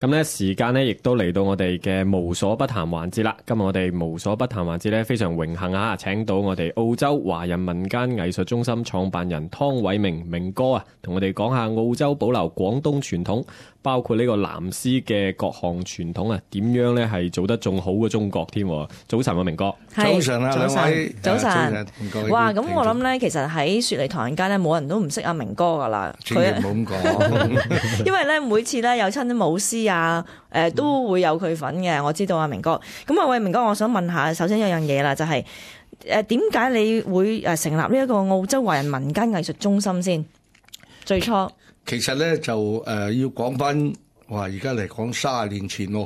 咁咧時間咧亦都嚟到我哋嘅無所不談環節啦。今日我哋無所不談環節咧非常榮幸啊，請到我哋澳洲華人民間藝術中心創辦人湯偉明明哥啊，同我哋講下澳洲保留廣東傳統，包括呢個藍絲嘅各項傳統啊，點樣咧係做得仲好過中國添。早晨啊，明哥。 早晨啊，兩位。 早晨。哇，咁我諗咧，其實喺雪梨唐人街咧，冇人都唔識阿明哥噶啦。 千祈唔好咁講。 因為咧，每次咧有親啲舞獅啊，都會有佢份嘅。我知道阿明哥。咁啊，喂，明哥，我想問下，首先有樣嘢啦，就係點解你會成立呢一個澳洲華人民間藝術中心先？最初其實咧就要講翻，話而家嚟講30年前喎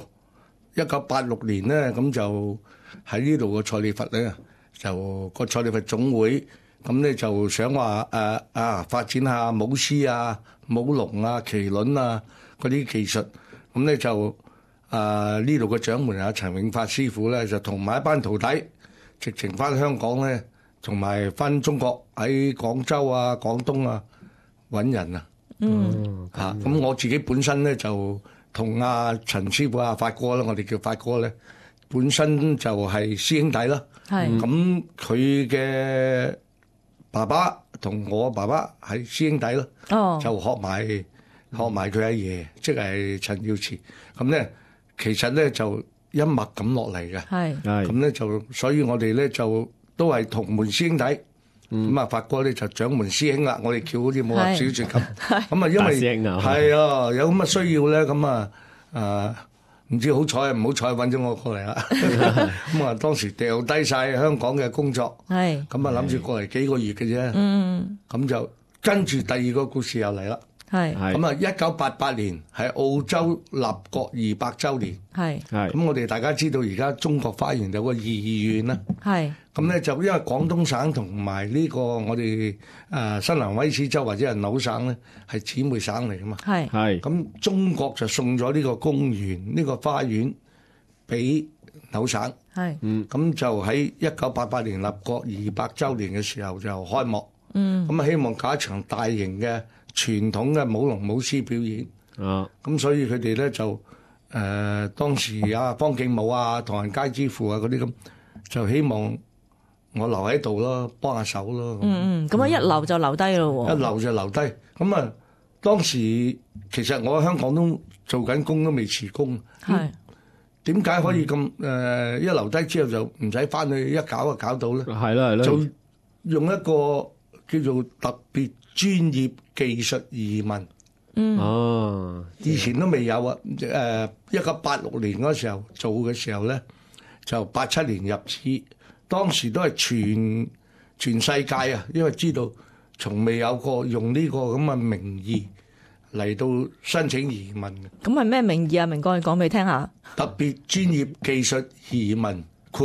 ，1986年咧，咁就喺呢度個賽里佛咧，就個賽里佛總會咁咧就想話發展下舞獅啊、舞龍啊、麒麟啊嗰啲技術，咁咧就呢度個掌門人陳永發師傅咧就同埋一班徒弟，直情翻香港咧，同埋翻中國喺廣州啊、廣東啊揾人啊。咁我自己本身咧就同阿陳師傅發哥啦，我哋叫發哥咧，本身就係師兄弟啦。咁佢嘅爸爸同我爸爸係師兄弟咯。就學埋佢阿爺，即係陳耀慈。咁咧其實咧就一脈咁落嚟嘅。咁咧就所以我哋咧就都係同門師兄弟。咁啊，發哥咧就掌門師兄啦，我哋叫好似武俠小說咁。咁啊，因為係啊，有咁嘅需要咧，咁唔知好彩唔好彩揾咗我過嚟啦。咁啊，當時掉低晒香港嘅工作，咁啊諗住過嚟幾個月嘅啫。咁就跟住第二個故事又嚟啦。咁啊，1988年係澳洲立國200週年。咁我哋大家知道而家中國花園有個二院啦。咁咧就因為廣東省同埋呢個我哋新南威斯州或者係紐省咧係姊妹省嚟噶嘛。咁中國就送咗呢個公園呢個花園俾紐省。咁就喺1988年立國200週年嘅時候就開幕。咁啊希望搞一場大型嘅傳統嘅舞龍舞獅表演。咁所以佢哋咧就當時方敬武啊、唐人街之父啊嗰啲咁就希望我留喺度咯，幫下手咯。 咁啊一留就留低咯喎。 一留就留低。咁啊，當時其實我喺香港都做緊工，都未辭工。點解可以咁一留低之後就唔使翻去一搞就搞到咧？就用一個叫做特別專業技術移民。以前都未有啊。1986年嗰時候做嘅時候咧，就87年入紙。當時都係全世界啊，因為知道從未有過用呢個咁嘅名義嚟到申請移民嘅。 咁係咩名義啊？明哥，你講俾你聽下。 特別專業技術移民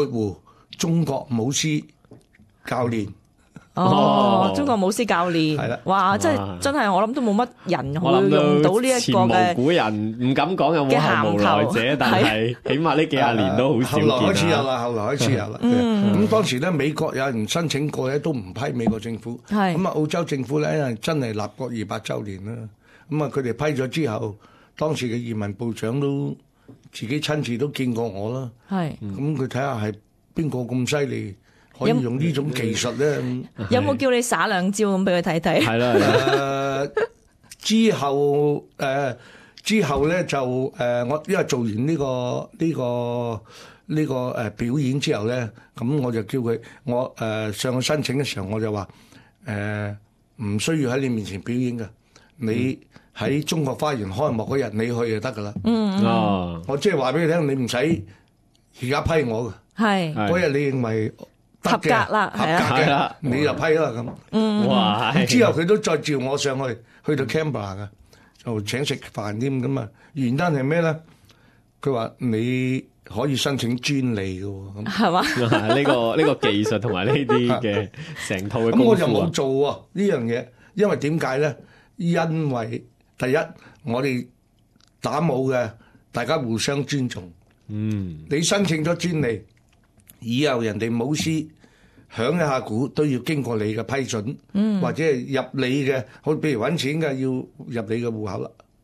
（中國舞獅教練）。 中國舞獅教練。係啦。哇，真係我諗都冇乜人會用到呢一個嘅。 前無古人唔敢講有冇後無來者，但係起碼呢幾廿年都好少見啦。 後來開始有啦，後來開始有啦。咁當時咧，美國有人申請過咧，都唔批美國政府。咁啊，澳洲政府咧，因為真係立國200週年啦。咁啊，佢哋批咗之後，當時嘅移民部長都自己親自都見過我啦。咁佢睇下係邊個咁犀利，可以用呢種技術咧？ 有冇叫你耍兩招咁俾佢睇睇？ 係啦。 之後咧就我因為做完呢個表演之後咧，咁我就叫佢上去申請嘅時候，我就話唔需要喺你面前表演嘅，你喺中國花園開幕嗰日你去就得噶啦。我即係話俾你聽，你唔使而家批我嘅。嗰日你認為合格啦， 合格嘅你就批啦咁。 哇！ 之後佢都再召我上去到 Canberra 嘅，就請食飯添咁啊。原因係咩咧？佢話你可以申請專利嘅喎， 係嘛？ 呢個技術同埋呢啲嘅成套嘅功夫。 咁我就冇做喎呢樣嘢，因為點解咧？因為第一我哋打舞嘅大家互相尊重。你申請咗專利，以後人哋舞獅響一下鼓都要經過你嘅批准，或者係入你嘅，好比如揾錢嘅要入你嘅戶口啦。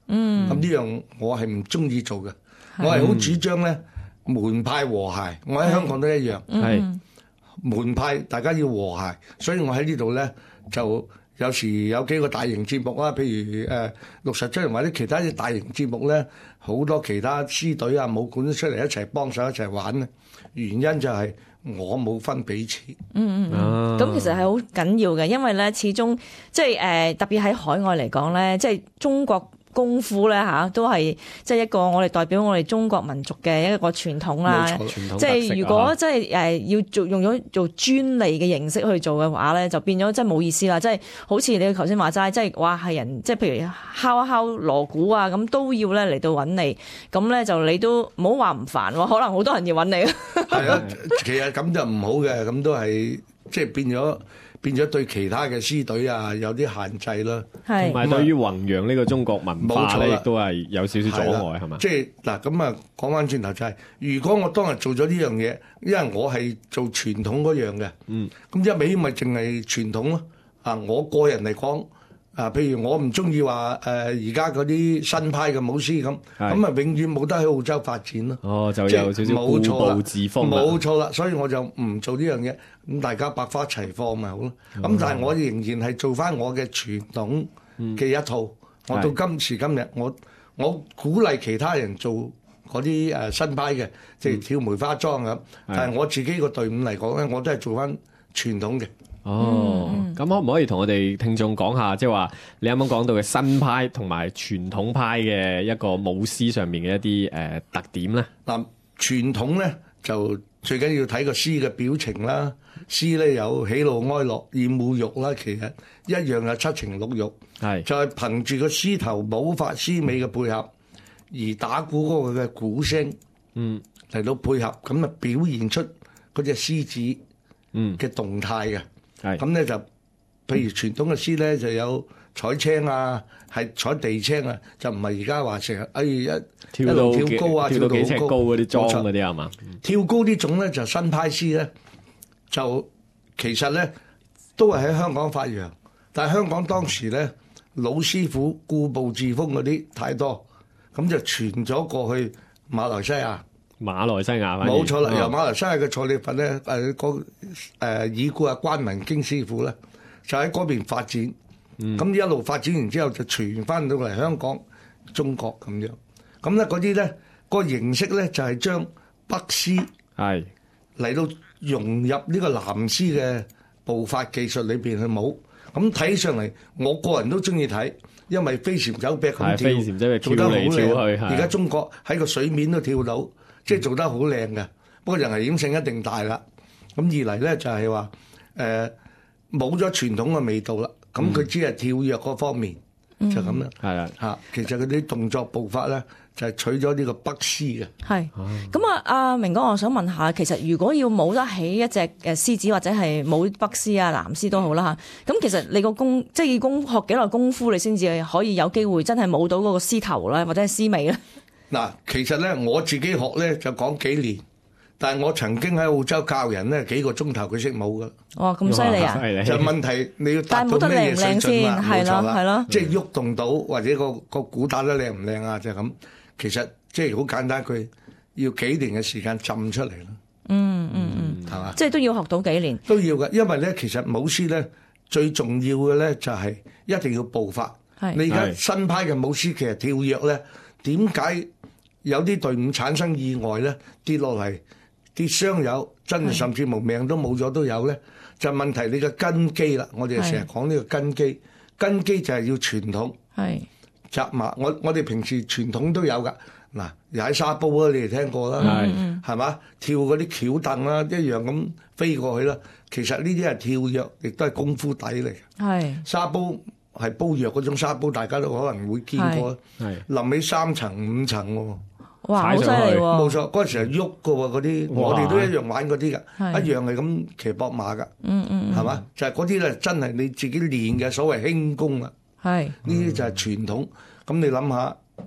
咁呢樣我係唔中意做嘅，我係好主張咧門派和諧，我喺香港都一樣， 係門派大家要和諧，所以我喺呢度咧就有時有幾個大型節目啊，譬如67人或者其他啲大型節目咧，好多其他獅隊啊、武館都出嚟一齊幫手一齊玩咧，原因就係我冇分彼此。 咁其實係好緊要嘅，因為咧始終即係特別喺海外嚟講咧，即係中國功夫咧都係即係一個我哋代表我哋中國民族嘅一個傳統啦。 冇錯， 傳統即係特色如果即係要用咗做專利嘅形式去做嘅話咧，就變咗即係冇意思啦。即係好似你頭先話齋，即係話係人即係譬如敲一敲鑼鼓啊，咁都要咧嚟到揾你，咁咧就你都唔好話唔煩喎，可能好多人要揾你。 係啊，其實咁就唔好嘅，咁都係即係變咗對其他嘅獅隊啊有啲限制啦。 係同埋對於弘揚呢個中國文化咧， 冇錯啦亦都係有少少阻礙，係嘛？ 即係嗱，咁啊講翻轉頭就係，如果我當日做咗呢樣嘢，因為我係做傳統嗰樣嘅，咁一味咪淨係傳統咯。啊，我個人嚟講，啊，譬如我唔中意話而家嗰啲新派嘅舞獅咁，咁啊永遠冇得喺澳洲發展咯。 哦，就有少少固步自封啦。 冇錯啦，所以我就唔做呢樣嘢，咁大家百花齊放咪好咯。咁但係我仍然係做翻我嘅傳統嘅一套。我到今時今日，我鼓勵其他人做嗰啲新派嘅，即係跳梅花樁咁。但係我自己個隊伍嚟講咧，我都係做翻傳統嘅。 哦，咁可唔可以同我哋聽眾講下，即係話你啱啱講到嘅新派同埋傳統派嘅一個舞獅上面嘅一啲特點咧？ 嗱，傳統咧就最緊要睇個獅嘅表情啦，獅咧有喜怒哀樂、厭惡慾啦，其實一樣有七情六慾， 係就係憑住個獅頭舞法、獅尾嘅配合，而打鼓嗰個嘅鼓聲，嚟到配合，咁啊表現出嗰隻獅子嘅動態嘅。咁咧就，譬如傳統嘅獅咧就有彩青啊，係彩地青啊，就唔係而家話成日一跳到跳高啊， 跳到幾尺高嗰啲樁嗰啲係嘛？ 跳高呢種咧就新派獅咧，就其實咧都係喺香港發揚，但係香港當時咧老師傅固步自封嗰啲太多，咁就傳咗過去馬來西亞。 馬來西亞冇錯啦，由馬來西亞嘅蔡李佛咧，已故啊關文京師傅咧，就喺嗰邊發展，咁一路發展完之後就傳翻到嚟香港、中國咁樣。咁咧嗰啲咧個形式咧就係將北獅係嚟到融入呢個南獅嘅步法技術裏邊去舞。咁睇上嚟，我個人都中意睇，因為飛檐走壁咁跳，做得好靚。而家中國喺個水面都跳到。即係做得好靚嘅，不過人危險性一定大啦。咁二嚟咧就係話冇咗傳統嘅味道啦。咁佢只係跳躍嗰方面，就咁啦。 係啊， 嚇，其實佢啲動作步法咧就係取咗呢個北獅嘅。 係。咁啊，阿明哥，我想問下，其實如果要舞得起一隻獅子或者係舞北獅啊、南獅都好啦嚇，咁其實你個即係要學幾耐功夫，你先至可以有機會真係舞到嗰個獅頭啦，或者係獅尾咧？ 嗱，其實咧我自己學咧就講幾年，但係我曾經喺澳洲教人咧幾個鐘頭佢識舞噶。 哇，咁犀利啊！ 就問題你要達到咩嘢水準啦？冇錯啦，係咯，即係喐動到或者個鼓打得靚唔靚啊？就係咁。其實即係好簡單，佢要幾年嘅時間浸出嚟咯。係嘛？ 即係都要學到幾年。 都要嘅，因為咧其實舞獅咧最重要嘅咧就係一定要步法。你而家新派嘅舞獅其實跳躍咧，點解有啲隊伍產生意外咧，跌落嚟跌傷有，真係甚至無命都冇咗都有咧。就問題你嘅根基啦，我哋成日講呢個根基，根基就係要傳統。係紮馬，我哋平時傳統都有噶。嗱，踩沙煲啊，你哋聽過啦，係嘛？跳嗰啲轎凳啦，一樣咁飛過去啦。其實呢啲係跳躍，亦都係功夫底嚟。係沙煲係煲藥嗰種沙煲，大家都可能會見過。係臨尾3層5層喎。 哇，好犀利喎！ 冇錯，嗰陣時係喐嘅喎，嗰啲我哋都一樣玩嗰啲㗎，一樣係咁騎膊馬㗎。係嘛？就係嗰啲咧，真係你自己練嘅所謂輕功啊。係呢啲就係傳統。咁你諗下，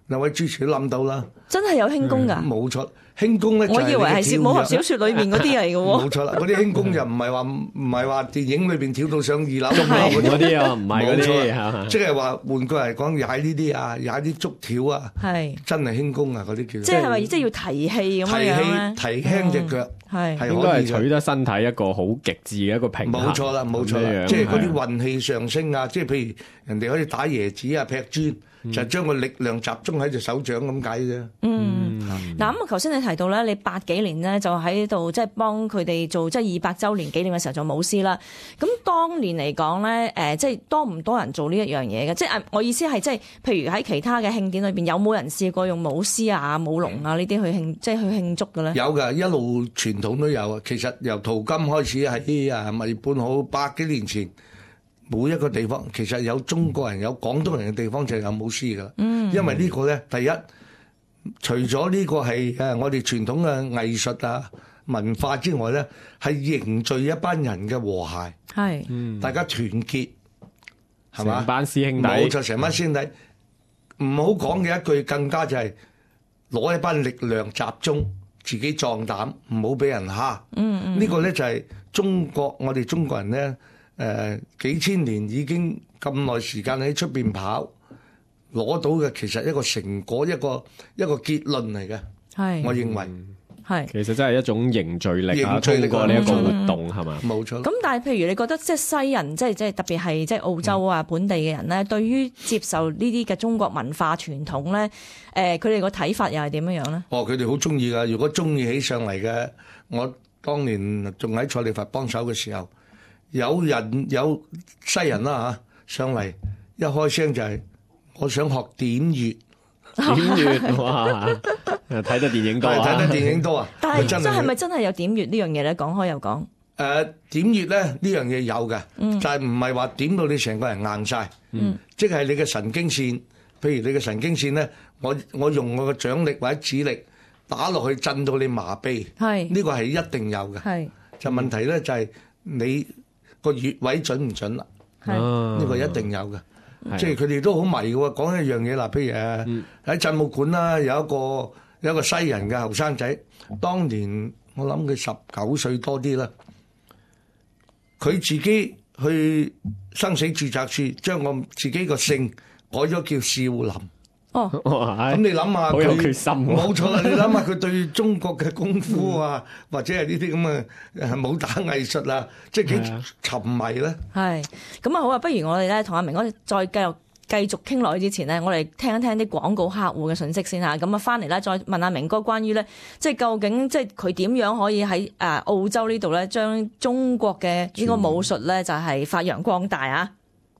兩位主持都諗到啦， 真係有輕功㗎？ 冇錯，輕功咧就係我以為係你嘅武俠跳躍小說裏面嗰啲嚟嘅喎。 冇錯啦，嗰啲輕功就唔係話電影裏邊跳到上2樓嗰啲啊，唔係嗰冇錯啲嚇。 即係話換句嚟講，踩呢啲啊，踩啲竹條啊， 係真係輕功啊！嗰啲叫即係咪即係要提氣咁提樣咧？ 氣提輕隻腳係係應該係可以嘅。 取得身體一個好極致嘅一個平衡。 冇錯啦，冇錯咁樣啦，即係嗰啲係運氣上升啊！即係譬如人哋可以打椰子啊、劈磚，就係將個力量集中喺隻手掌咁解啫。 嗱咁啊，頭先你提到咧，你80幾年咧就喺度即係幫佢哋做即係200週年紀念嘅時候做舞獅啦。咁當年嚟講咧，即係多唔多人做呢一樣嘢嘅？即係我意思係即係譬如喺其他嘅慶典裏邊，有冇人試過用舞獅啊、舞龍啊呢啲去慶祝嘅咧？ 有㗎，一路傳統都有啊。其實由淘金開始喺墨爾本好100幾年前，每一個地方其實有中國人、有廣東人嘅地方就有舞獅㗎啦。因為呢個咧，第一除咗呢個係我哋傳統嘅藝術啊文化之外咧，係凝聚一班人嘅和諧， 係大家團結係嘛？ 成班師兄弟冇錯，成班師兄弟。唔好講嘅一句，更加就係攞一班力量集中，自己壯膽，唔好俾人蝦。呢個咧就係中國，我哋中國人咧，幾千年已經咁耐時間喺出邊跑，攞到嘅其實一個成果，一個結論嚟嘅。 係我認為係。 其實真係一種凝聚力啊， 凝聚力通過呢一個活動係嘛？ 冇錯。 咁但係譬如你覺得即係西人，即係特別係即係澳洲啊本地嘅人咧，對於接受呢啲嘅中國文化傳統咧，佢哋個睇法又係點樣樣咧？ 哦，佢哋好中意噶。如果中意起上嚟嘅，我當年仲喺蔡利佛幫手嘅時候，有西人啦上嚟，一開聲就係我想學點穴。 點穴哇！睇得電影多啊， 睇得電影多啊。 但係真係咪真係有點穴呢樣嘢咧？講開又講。 點穴咧呢樣嘢有嘅，但係唔係話點到你成個人硬晒，即係你嘅神經線。譬如你嘅神經線咧，我用我嘅掌力或者指力打落去震到你麻痹，呢個係一定有嘅。 係就問題咧就係你個穴位準唔準啦？呢個一定有嘅。即係佢哋都好迷嘅喎，講一樣嘢啦，譬如喺鎮武館啦，有一個西人嘅後生仔，當年我諗佢19歲多啲啦，佢自己去生死註冊處將我自己個姓改咗叫少林。 哦， 咁你諗下， 好有決心喎。 冇錯啦，你諗下佢對中國嘅功夫啊，或者係呢啲咁嘅武打藝術啊，即係幾沉迷咧。 係咁啊，好啊，不如我哋咧同阿明哥再繼續傾落去之前呢，我哋聽一聽啲廣告客戶嘅信息先嚇。咁啊，翻嚟咧再問阿明哥關於咧，即係究竟即係佢點樣可以喺澳洲呢度咧，將中國嘅呢個武術咧就係發揚光大啊！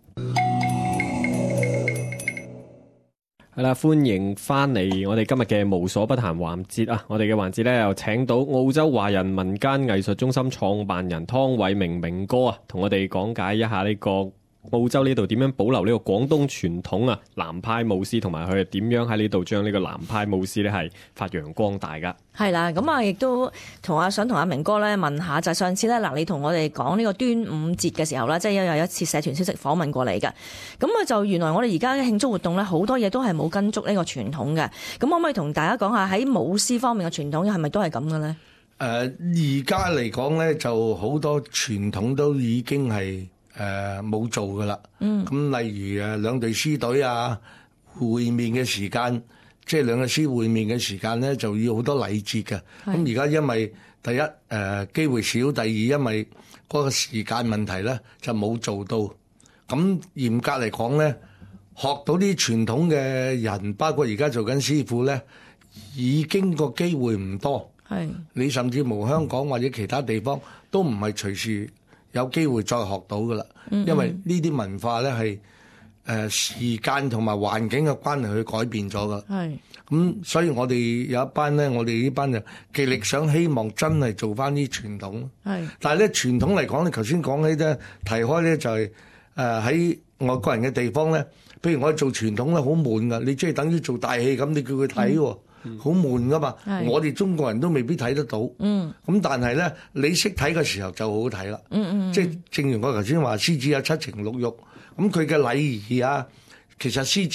係啦，歡迎翻嚟我哋今日嘅無所不談環節啊！我哋嘅環節咧又請到澳洲華人民間藝術中心創辦人湯偉明明哥啊，同我哋講解一下呢個澳洲呢度點樣保留呢個廣東傳統啊南派舞獅，同埋佢係點樣喺呢度將呢個南派舞獅咧係發揚光大噶。 係啦，咁啊，亦都想同阿明哥咧問下，就係上次咧嗱，你同我哋講呢個端午節嘅時候咧，即係有一次社團消息訪問過你嘅，咁啊就原來我哋而家嘅慶祝活動咧，好多嘢都係冇跟足呢個傳統嘅，咁可唔可以同大家講下喺舞獅方面嘅傳統係咪都係咁嘅咧？ 而家嚟講咧，就好多傳統都已經係冇做噶啦。咁例如兩隊獅隊啊，會面嘅時間。即係兩個師會面嘅時間咧，就要好多禮節嘅。咁而家因為第一機會少，第二因為嗰個時間問題咧，就冇做到。咁嚴格嚟講咧，學到啲傳統嘅人，包括而家做緊師傅咧，已經個機會唔多。你甚至無香港或者其他地方都唔係隨時有機會再學到噶啦。因為呢啲文化咧係時間同埋環境嘅關係去改變咗噶，咁所以我哋有一班咧，我哋呢班就極力想希望真係做翻啲傳統。但係咧傳統嚟講，你頭先講起咧提開咧就係喺外國人嘅地方咧，譬如我哋做傳統咧好悶噶，你即係等於做大戲咁，你叫佢睇喎，好悶噶嘛。我哋中國人都未必睇得到。咁但係咧，你識睇嘅時候就好睇啦。即係正如我頭先話，獅子有七情六欲。咁佢嘅禮儀啊，其實獅子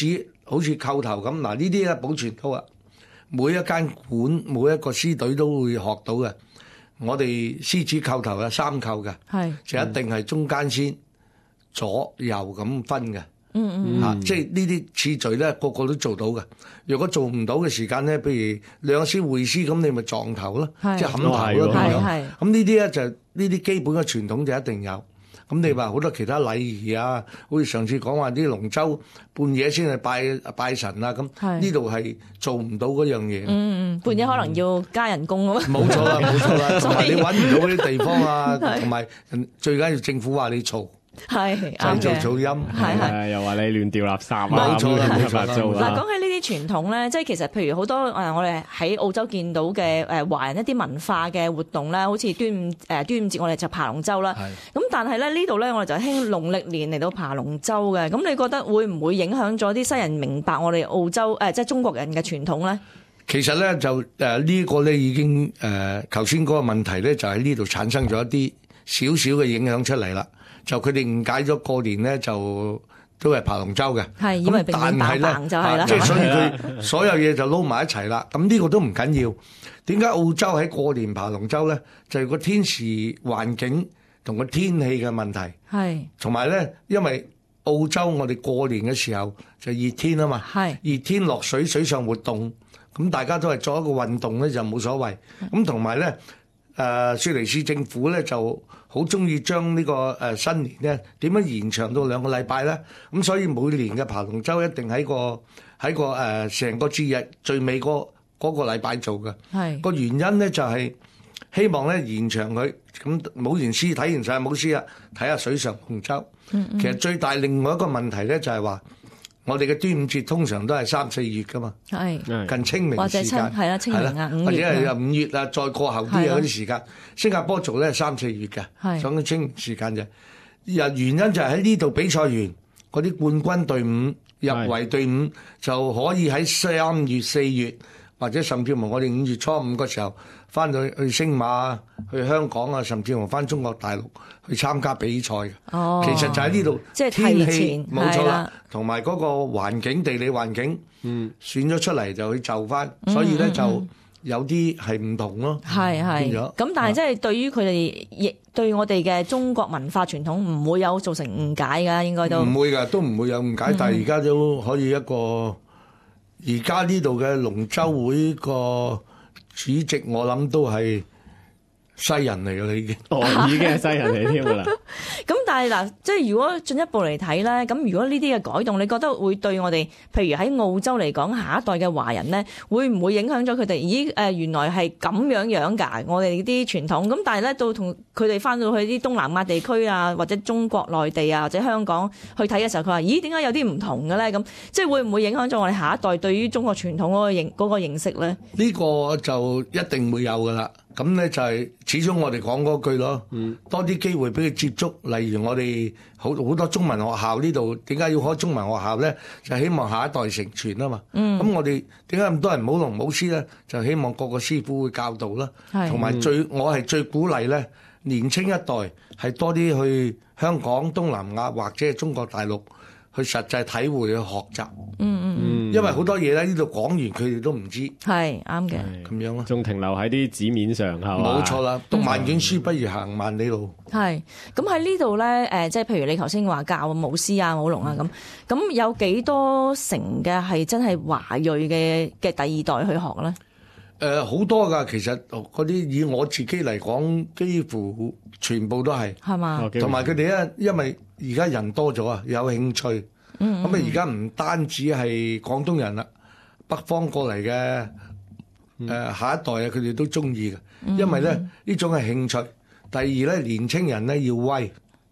好似扣頭咁，嗱呢啲咧保存到啊，每一間館每一個獅隊都會學到嘅。我哋獅子扣頭有3扣嘅，就一定係中間先，左右咁分嘅。即係呢啲次序咧，個個都做到嘅。如果做唔到嘅時間咧，譬如兩獅會師咁，你咪撞頭咯，即係冚頭咯咁樣。咁呢啲咧就呢啲基本嘅傳統就一定有。咁你話好多其他禮儀啊，好似上次講話啲龍舟半夜先去拜神啊，咁呢度係做唔到嗰樣嘢。 半夜可能要加人工咁。 冇錯啦，冇錯啦，同埋你揾唔到嗰啲地方啊，同埋最緊要政府話你嘈。就做噪音， 又話你亂掉垃圾啊， 冇錯啦，冇錯啦。 嗱，講起呢啲傳統咧，即係其實譬如好多我哋喺澳洲見到嘅華人一啲文化嘅活動咧，好似端午節我哋就爬龍舟啦。咁但係咧呢度咧我哋就興農曆年嚟到爬龍舟嘅。咁你覺得會唔會影響咗啲西人明白我哋澳洲即係中國人嘅傳統咧？ 其實咧就呢個咧已經頭先嗰個問題咧就喺呢度產生咗一啲少少嘅影響出嚟啦。就佢哋誤解咗過年咧，就都係爬龍舟嘅。咁但係咧，即係所以佢所有嘢就撈埋一齊啦。咁呢個都唔緊要。點解澳洲喺過年爬龍舟咧？就係個天時環境同個天氣嘅問題。同埋咧，因為澳洲我哋過年嘅時候就熱天啊嘛。熱天落水上活動，咁大家都係做一個運動咧就冇所謂。咁同埋咧，雪梨市政府咧就好中意將呢個新年咧點樣延長到2個禮拜咧？咁所以每年嘅爬龍舟一定喺個成個節日最尾嗰個禮拜做嘅。個原因咧就係希望咧延長佢，咁舞完獅睇完晒舞獅啊，睇下水上龍舟。其實最大另外一個問題咧就係話，我哋嘅端午節通常都係3、4月噶嘛，近清明時間， 清明啊，5月， 或者係5月啊，再過後啲啊嗰啲時間。新加坡做咧係3、4月嘅，講緊清明時間啫。原因就係喺呢度比賽完嗰啲冠軍隊伍、入圍隊伍就可以喺3月、4月，或者甚至乎我哋5月初5嘅時候翻到去星馬、去香港啊，甚至乎翻中國大陸去參加比賽嘅。其實就喺呢度， 即係天氣冇錯啦，同埋嗰個環境、地理環境，選咗出嚟就去就翻，所以咧就有啲係唔同咯。變咗咁，但係即係對於佢哋，亦對我哋嘅中國文化傳統唔會有造成誤解㗎，應該都唔會㗎，都唔會有誤解。但係而家都可以而家呢度嘅龍舟會個主席，我諗都係西人嚟㗎啦，已經。 已經係西人嚟添㗎啦。 咁但係嗱，即係如果進一步嚟睇咧，咁如果呢啲嘅改動，你覺得會對我哋，譬如喺澳洲嚟講，下一代嘅華人咧，會唔會影響咗佢哋？咦，原來係咁樣㗎，我哋啲傳統。咁但係咧，到同佢哋翻到去啲東南亞地區啊，或者中國內地啊，或者香港去睇嘅時候，佢話：咦，點解有啲唔同嘅咧？咁即係會唔會影響咗我哋下一代對於中國傳統嗰個認識咧？ 呢個就一定會有㗎啦。咁咧就係始終我哋講嗰句咯，多啲機會俾佢接觸。例如我哋好多中文學校呢度，點解要開中文學校咧？就希望下一代承傳啊嘛。咁我哋點解咁多人舞龍舞獅咧？就希望個個師傅會教導啦。同埋我係最鼓勵咧，年青一代係多啲去香港、東南亞或者係中國大陸去實際體會去學習。因為好多嘢咧，呢度講完佢哋都唔知。 係啱嘅。 咁樣咯， 仲停留喺啲紙面上係嘛？ 冇錯啦，讀萬卷書不如行萬里路。 係。咁喺呢度咧，即係譬如你頭先話教舞獅啊、舞龍啊咁有幾多成嘅係真係華裔嘅第二代去學咧？ 好多㗎，其實嗰啲以我自己嚟講，幾乎全部都係。係嘛？同埋佢哋咧，因為而家人多咗啊，有興趣。咁啊！而家唔單止係廣東人啦，北方過嚟嘅下一代啊，佢哋都中意嘅，因為咧呢種係興趣。第二咧，年青人咧要威，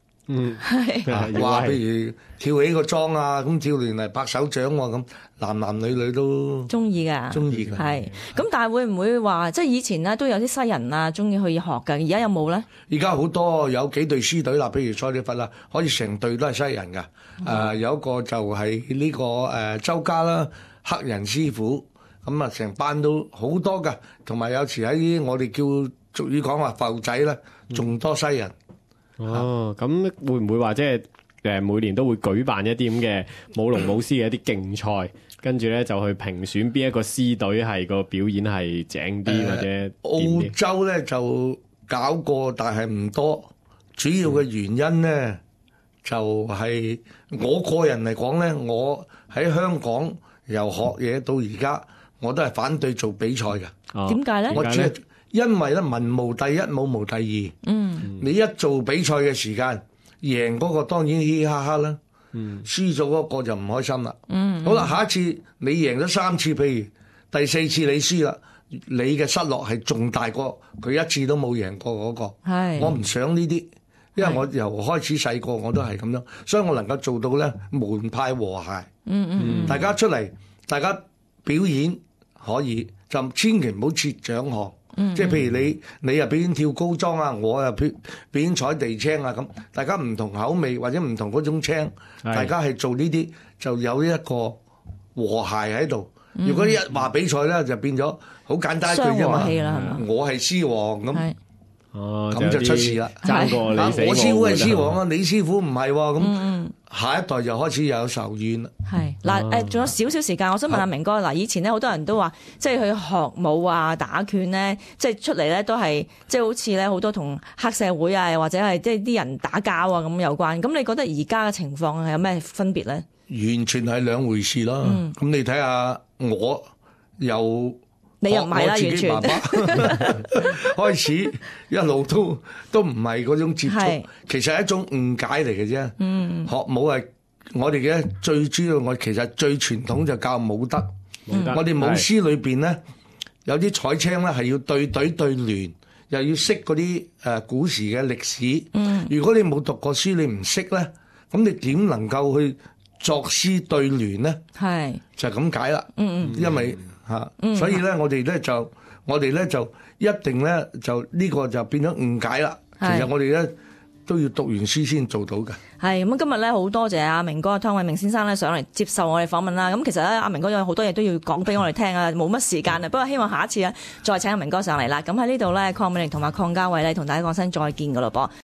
話譬如跳起個樁啊，咁跳完嚟拍手掌喎，咁男女都中意㗎， 係。咁但係會唔會話即係以前咧都有啲西人啊中意去學㗎？而家有冇咧？ 而家好多有幾隊獅隊啦，譬如賽里佛啦，可以成隊都係西人㗎。有一個就係呢個周家啦，黑人師傅，咁啊成班都好多㗎。同埋有時喺我哋叫俗語講話埠仔啦，仲多西人。 咁會唔會話即係每年都會舉辦一啲咁嘅舞龍舞獅嘅一啲競賽，跟住咧就去評選邊一個獅隊係個表演係正啲或者點啲。 澳洲咧就搞過，但係唔多。主要嘅原因咧就係我個人嚟講咧，我喺香港由學嘢到而家，我都係反對做比賽嘅。 點解咧？ 我只係因為咧文無第一，武無第二。你一做比賽嘅時間，贏嗰個當然嘻嘻哈哈啦，輸咗嗰個就唔開心啦。好啦，下一次你贏咗3次，譬如第4次你輸啦，你嘅失落係仲大過佢一次都冇贏過嗰個。我唔想呢啲，因為我由開始細個我都係咁樣，所以我能夠做到咧門派和諧。大家出嚟，大家表演可以，就千祈唔好設獎項。即係譬如你又表演跳高樁啊，我又表演踩地青啊，咁大家唔同口味或者唔同嗰種青，大家係做呢啲就有一個和諧喺度。如果一話比賽咧，就變咗好簡單一句啫嘛。我係獅王咁，咁就出事啦。 爭過你死我師傅係獅王啊，你師傅唔係喎，咁下一代就開始有仇怨啦。 係嗱，仲有少少時間，我想問下明哥嗱，以前咧好多人都話，即係去學武啊、打拳咧，即係出嚟咧都係即係好似咧好多同黑社會啊，或者係即係啲人打交啊咁有關。咁你覺得而家嘅情況係有咩分別咧？ 完全係兩回事啦。咁你睇下我又你又唔係啦，完全爸爸開始一路都唔係嗰種接觸，其實係一種誤解嚟嘅啫。學武係我哋嘅最主要，我其實最傳統就教武德。我哋舞獅裏邊咧有啲彩青咧係要對隊對聯，又要識嗰啲古時嘅歷史。如果你冇讀過書，你唔識咧，咁你點能夠去作詩對聯咧？係就係咁解啦。因為所以咧，我哋咧就一定咧就呢個就變咗誤解啦。其實我哋咧都要讀完書先做到嘅。係咁，今日咧好多謝阿明哥湯偉明先生咧上嚟接受我哋訪問啦。咁其實咧，阿明哥有好多嘢都要講俾我哋聽啊，冇乜時間啊。不過希望下一次咧再請阿明哥上嚟啦。咁喺呢度咧，鄺美玲同埋鄺家偉咧同大家講聲再見噶咯噃。